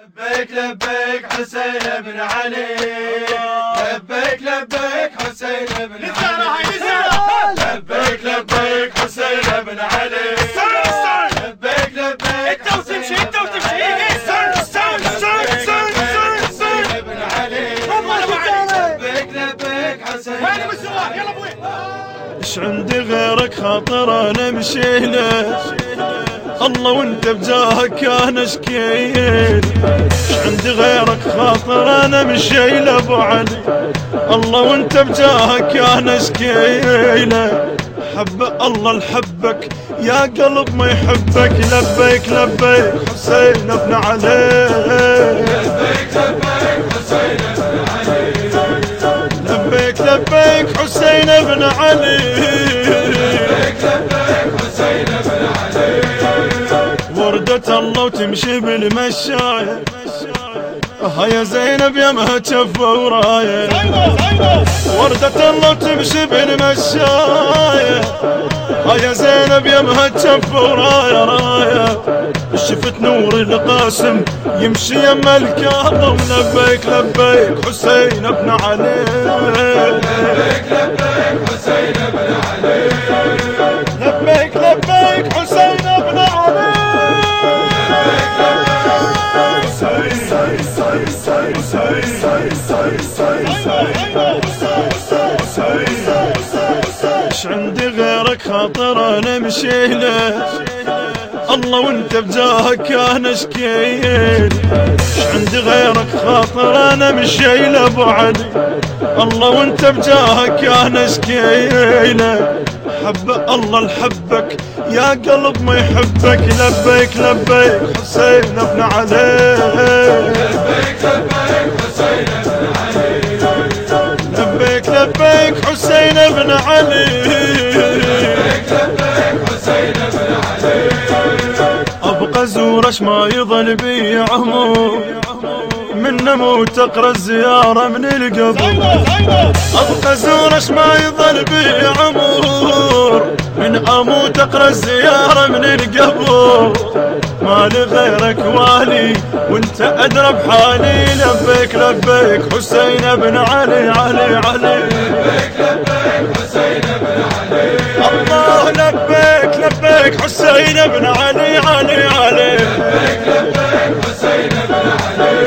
لبيك لبيك حسين بن علي، لبيك لبيك حسين بن علي، لبيك لبيك حسين بن علي، لبيك لبيك انت وتمشي انت وتمشي حسين بن علي، لبيك لبيك حسين. وين المسوار؟ يلا ابوي. ايش عندي غيرك خاطر انا مشيله، الله وانت بجاهك انا شكيل. ايش عندي غيرك خاطر انا مشيله ابو علي، الله وانت بجاهك انا شكيله. حب الله لحبك يا قلب ما يحبك، لبيك لبيك حسين بن علي، لبيك لبيك حسين بن علي، لبيك لبيك حسين بن علي، لبيك لبيك حسين بن علي. وردة الله وتمشي بالمشاية، هيا زينب يا مهتف وراية. وردة الله وتمشي بالمشاية، هيا زينب يا مهتف وراية راية. شفت نور القاسم يمشي يما الكاظم، لبيك لبيك حسين بن علي، لبيك لبيك حسين بن علي، لبيك لبيك حسين بن علي. ايش عندي غيرك خاطر انا مشيله، الله وانت بجاهك انا شكيل. ايش عندي غيرك خاطر انا مشيله ابو علي، الله وانت بجاهك انا شكيله. حب الله لحبك يا قلب ما يحبك، لبيك لبيك حسين بن علي، لبيك لبيك حسين بن علي، لبيك لبيك حسين بن علي، لبيك لبيك حسين بن علي. ابقى زورش ما يظل بي عمر، من نموت تقرا الزيارة من القبر. ابقى زورش ما يظل بي عمر، من اموت اقرا الزيارة من القبر. ما لغيرك والي وانت ادرى بحالي، لبيك لبيك حسين بن علي علي علي، لبيك لبيك حسين بن علي، الله لبيك لبيك حسين بن علي علي علي، لبيك لبيك حسين بن علي.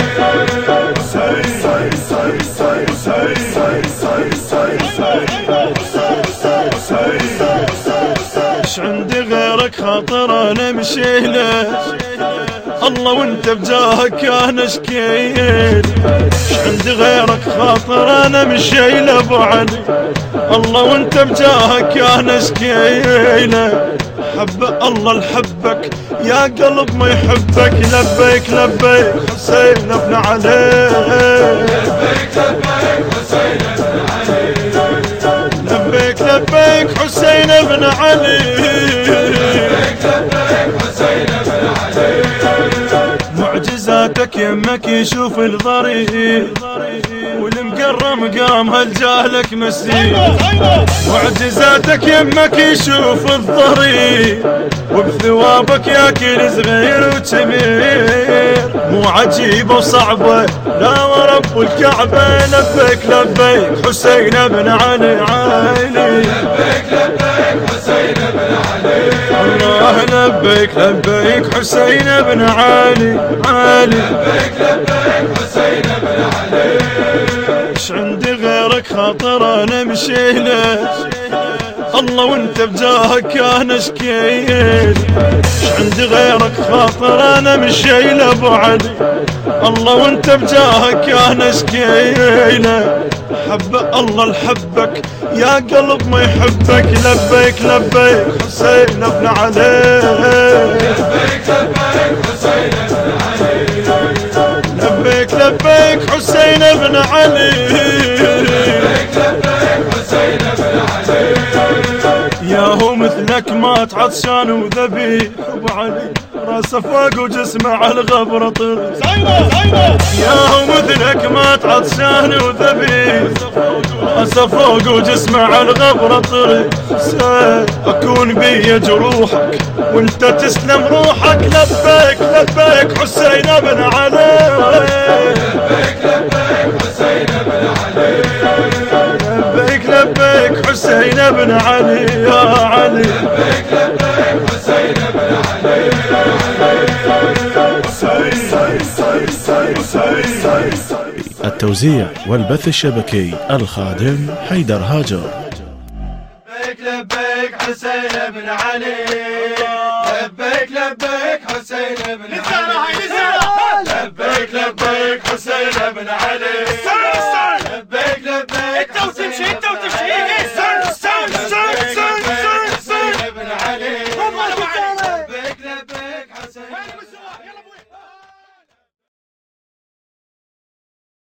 ايش عندي غيرك خاطر انا مشيله، الله وانت بجاهك انا شكيل. ايش عندي غيرك خاطر انا مشيله ابو علي، الله وانت بجاهك انا شكيله. حب الله لحبك يا قلب ما يحبك، لبيك لبيك حسين بن علي، لبيك لبيك حسين بن علي، لبيك لبيك حسين بن علي، لبيك لبيك حسين بن علي. معجزاتك يمك يشوف الضريح، والمقرم قام هالجاهلك مسيح. معجزاتك يمك يشوف الضريح، وبثوابك ياكل صغير وكبير. مو عجيبة وصعبة لا ورب الكعبة، لبيك لبيك حسين بن علي علي، لبيك لبيك حسين بن علي، الله لبيك لبيك حسين بن علي علي، لبيك لبيك حسين بن علي. ايش عندي غيرك خاطر انا مشيله، الله وانت بجاهك انا شكيل. ايش عندي غيرك خاطر انا مشيله ابو علي، الله وانت بجاهك انا شكيله. حب الله لحبك يا قلب ما يحبك، لبيك لبيك حسين بن علي، لبيك لبيك حسين بن علي، لبيك لبيك حسين بن علي، لبيك لبيك حسين بن علي. يا هو مثلك مات عطشان وذبيح ابو علي، راسه فوق وجسمه على الغبر طري. يا هو مثلك مات عطشان وذبيح، راسه فوق وجسمه على الغبر طري. اكون بي جروحك وانت تسلم روحك، لبيك لبيك حسين بن علي، بن علي يا علي. لبيك لبيك حسين بن علي. التوزيع والبث الشبكي الخادم حيدر هاجر. لبيك لبيك حسين بن علي. لبيك لبيك حسين بن علي. لبيك لبيك حسين بن علي. لبيك لبيك